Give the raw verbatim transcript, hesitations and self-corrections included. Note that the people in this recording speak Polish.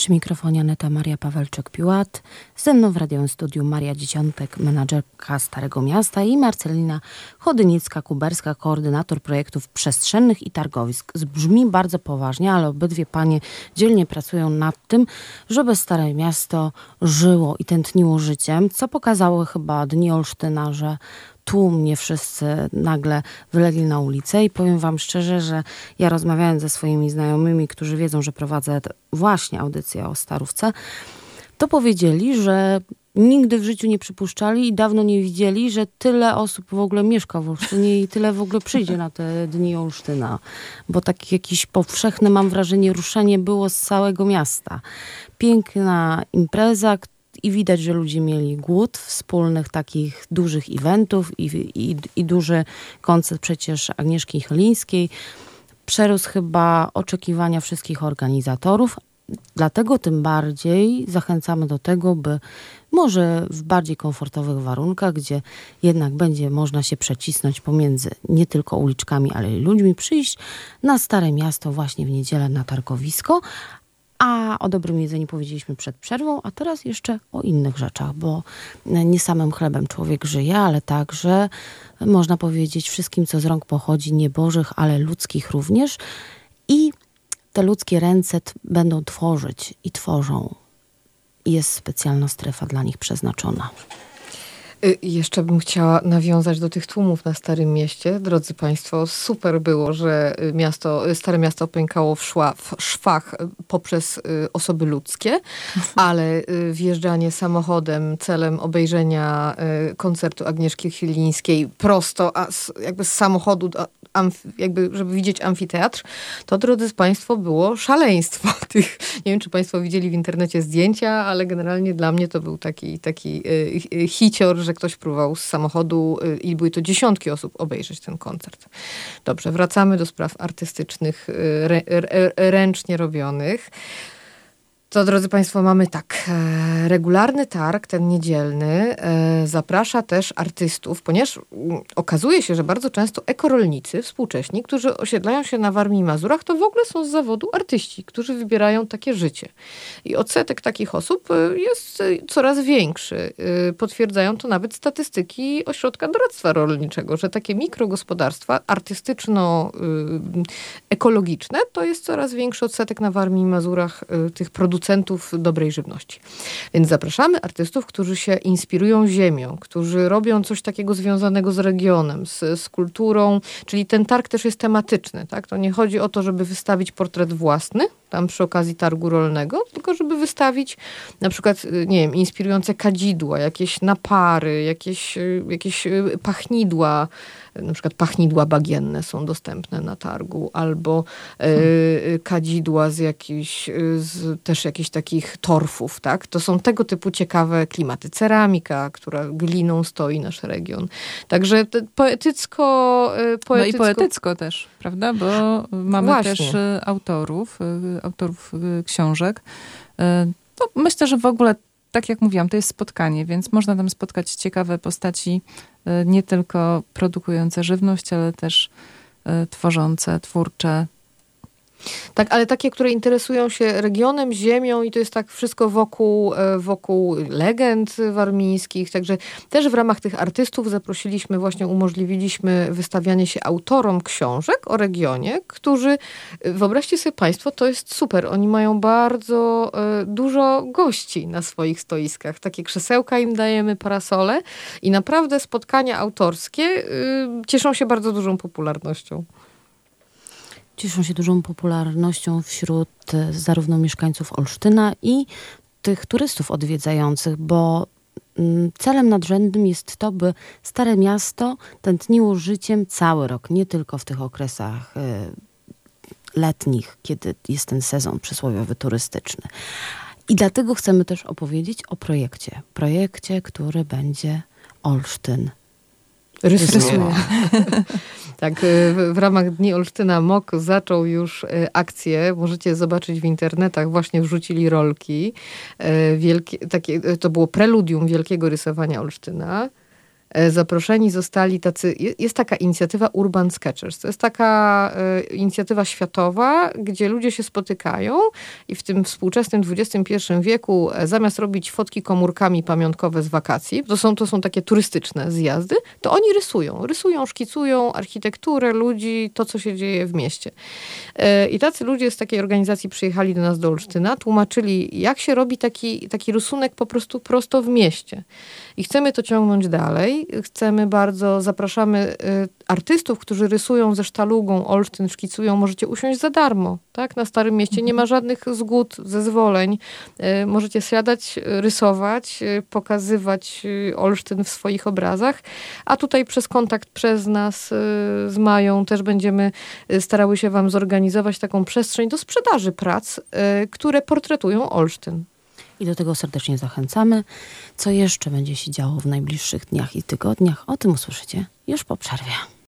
Przy mikrofonie Aneta Maria Pawelczyk-Piłat. Ze mną w radiowym studiu Maria Dzieciątek, menadżerka Starego Miasta, i Marcelina Chodynicka-Kuberska, koordynator projektów przestrzennych i targowisk. Brzmi bardzo poważnie, ale obydwie panie dzielnie pracują nad tym, żeby Stare Miasto żyło i tętniło życiem, co pokazało chyba Dni Olsztyna, że tłum, nie wszyscy nagle wylegli na ulicę. I powiem wam szczerze, że ja rozmawiając ze swoimi znajomymi, którzy wiedzą, że prowadzę właśnie audycję o Starówce, to powiedzieli, że nigdy w życiu nie przypuszczali i dawno nie widzieli, że tyle osób w ogóle mieszka w Olsztynie i tyle w ogóle przyjdzie na te Dni Olsztyna. Bo takie jakieś powszechne, mam wrażenie, ruszenie było z całego miasta. Piękna impreza, i widać, że ludzie mieli głód wspólnych takich dużych eventów i, i, i duży koncert przecież Agnieszki Chylińskiej. Przerósł chyba oczekiwania wszystkich organizatorów. Dlatego tym bardziej zachęcamy do tego, by może w bardziej komfortowych warunkach, gdzie jednak będzie można się przecisnąć pomiędzy nie tylko uliczkami, ale i ludźmi, przyjść na Stare Miasto właśnie w niedzielę na targowisko. A o dobrym jedzeniu powiedzieliśmy przed przerwą, a teraz jeszcze o innych rzeczach, bo nie samym chlebem człowiek żyje, ale także można powiedzieć wszystkim, co z rąk pochodzi, nie bożych, ale ludzkich również. I te ludzkie ręce t- będą tworzyć i tworzą. I jest specjalna strefa dla nich przeznaczona. Jeszcze bym chciała nawiązać do tych tłumów na Starym Mieście. Drodzy Państwo, super było, że miasto, Stare Miasto pękało w, szła, w szwach poprzez osoby ludzkie, ale wjeżdżanie samochodem celem obejrzenia koncertu Agnieszki Chylińskiej prosto a z, jakby z samochodu, amf, jakby żeby widzieć amfiteatr, to, drodzy Państwo, było szaleństwo tych. Nie wiem, czy Państwo widzieli w internecie zdjęcia, ale generalnie dla mnie to był taki, taki hicior, że ktoś próbował z samochodu i były to dziesiątki osób obejrzeć ten koncert. Dobrze, wracamy do spraw artystycznych, rę, rę, ręcznie robionych. To, drodzy Państwo, mamy tak, regularny targ, ten niedzielny, zaprasza też artystów, ponieważ okazuje się, że bardzo często ekorolnicy współcześni, którzy osiedlają się na Warmii i Mazurach, to w ogóle są z zawodu artyści, którzy wybierają takie życie. I odsetek takich osób jest coraz większy. Potwierdzają to nawet statystyki Ośrodka Doradztwa Rolniczego, że takie mikrogospodarstwa artystyczno-ekologiczne to jest coraz większy odsetek na Warmii i Mazurach tych producentów dobrej żywności. Więc zapraszamy artystów, którzy się inspirują ziemią, którzy robią coś takiego związanego z regionem, z, z kulturą, czyli ten targ też jest tematyczny, tak? To nie chodzi o to, żeby wystawić portret własny, tam przy okazji targu rolnego, tylko żeby wystawić na przykład, nie wiem, inspirujące kadzidła, jakieś napary, jakieś, jakieś pachnidła, na przykład pachnidła bagienne są dostępne na targu, albo y, kadzidła z jakichś, z też jakichś takich torfów, tak? To są tego typu ciekawe klimaty. Ceramika, która gliną stoi nasz region. Także poetycko, poetycko... No i poetycko też, prawda? Bo mamy Właśnie. też autorów, autorów książek. No, myślę, że w ogóle, tak jak mówiłam, to jest spotkanie, więc można tam spotkać ciekawe postaci, nie tylko produkujące żywność, ale też tworzące, twórcze. Tak, ale takie, które interesują się regionem, ziemią i to jest tak wszystko wokół, wokół legend warmińskich. Także też w ramach tych artystów zaprosiliśmy, właśnie umożliwiliśmy wystawianie się autorom książek o regionie, którzy, wyobraźcie sobie Państwo, to jest super. Oni mają bardzo e, dużo gości na swoich stoiskach. Takie krzesełka im dajemy, parasole i naprawdę spotkania autorskie e, cieszą się bardzo dużą popularnością. Cieszą się dużą popularnością wśród zarówno mieszkańców Olsztyna i tych turystów odwiedzających, bo celem nadrzędnym jest to, by Stare Miasto tętniło życiem cały rok, nie tylko w tych okresach letnich, kiedy jest ten sezon przysłowiowy turystyczny. I dlatego chcemy też opowiedzieć o projekcie. Projekcie, który będzie Olsztyn Rysuje. Tak, w, w ramach Dni Olsztyna M O K zaczął już akcję. Możecie zobaczyć w internetach. Właśnie wrzucili rolki. Wielkie, takie, to było preludium wielkiego rysowania Olsztyna. Zaproszeni zostali tacy, jest taka inicjatywa Urban Sketchers. To jest taka inicjatywa światowa, gdzie ludzie się spotykają i w tym współczesnym dwudziestym pierwszym wieku zamiast robić fotki komórkami pamiątkowe z wakacji, to są, to są takie turystyczne zjazdy, to oni rysują. Rysują, szkicują architekturę ludzi, to co się dzieje w mieście. I tacy ludzie z takiej organizacji przyjechali do nas do Olsztyna, tłumaczyli, jak się robi taki, taki rysunek po prostu prosto w mieście. I chcemy to ciągnąć dalej. Chcemy bardzo, zapraszamy artystów, którzy rysują ze sztalugą Olsztyn, szkicują, możecie usiąść za darmo, tak? Na Starym Mieście nie ma żadnych zgód, zezwoleń. Możecie siadać, rysować, pokazywać Olsztyn w swoich obrazach, a tutaj przez kontakt przez nas z Mają też będziemy starały się wam zorganizować taką przestrzeń do sprzedaży prac, które portretują Olsztyn. I do tego serdecznie zachęcamy. Co jeszcze będzie się działo w najbliższych dniach i tygodniach, o tym usłyszycie już po przerwie.